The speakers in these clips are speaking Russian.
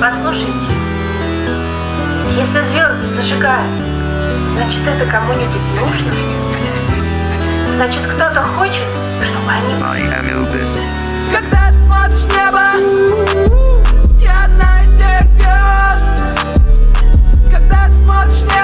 Послушайте, ведь если звезды зажигают, значит, это кому-нибудь нужно. Значит, кто-то хочет, чтобы они... Когда ты смотришь в небо, я одна из тех звезд. Когда ты смотришь в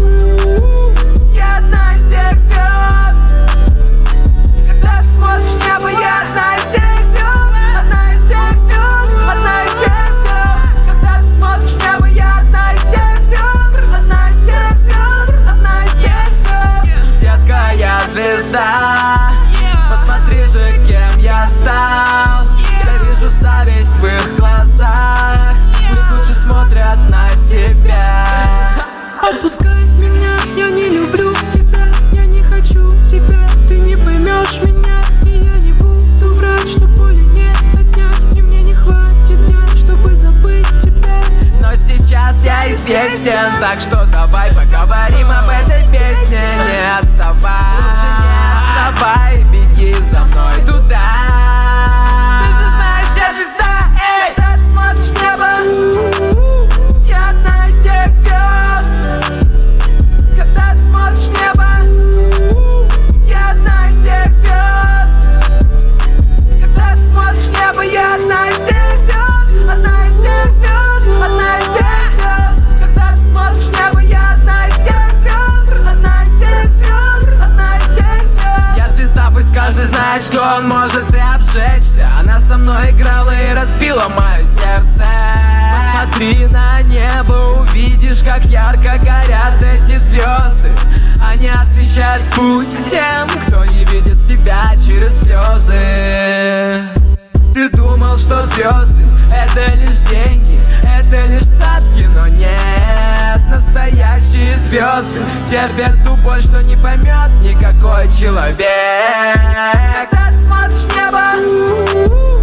небо, я одна из тех звезд. Когда ты смотришь в небо, я одна из тех звезд. Одна из тех звезд, одна из тех звезд. Когда ты смотришь в небо, я одна из тех звезд. Одна из тех звезд, одна из тех звезд. Детка, я звезда. Посмотри же, кем я стал. Я вижу зависть в их глазах. Пусть лучше смотрят на себя. Отпускай меня, я не люблю тебя. Я не хочу тебя, ты не поймешь меня. И я не буду врать, что боли не отнять. И мне не хватит дня, чтобы забыть тебя. Но сейчас я известен, так что давай поговорим об этой песне. Не отставай, лучше не отставай, беги за мной туда. Ты же знаешь, я звезда, эй! Когда ты смотришь в небо, я одна из тех звезд. Когда ты смотришь в небо, я одна из тех звезд. Когда ты смотришь в небо, я одна из тех звезд. Одна из тех звезд, одна из тех звезд. Когда ты смотришь в небо, я одна из тех звезд. Одна из тех звезд, одна из тех звезд. Я звезда, пусть каждый знает, что он может и обжечься. Она со мной играла и разбила мое сердце. Посмотри на небо, увидишь, как ярко горят эти звезды. Они освещают путь тем, кто не видит себя через слезы. Ты думал, что звезды — это лишь деньги, это лишь цацки, но нет. Настоящие звезды терпят ту боль, что не поймет никакой человек. Когда ты смотришь в небо,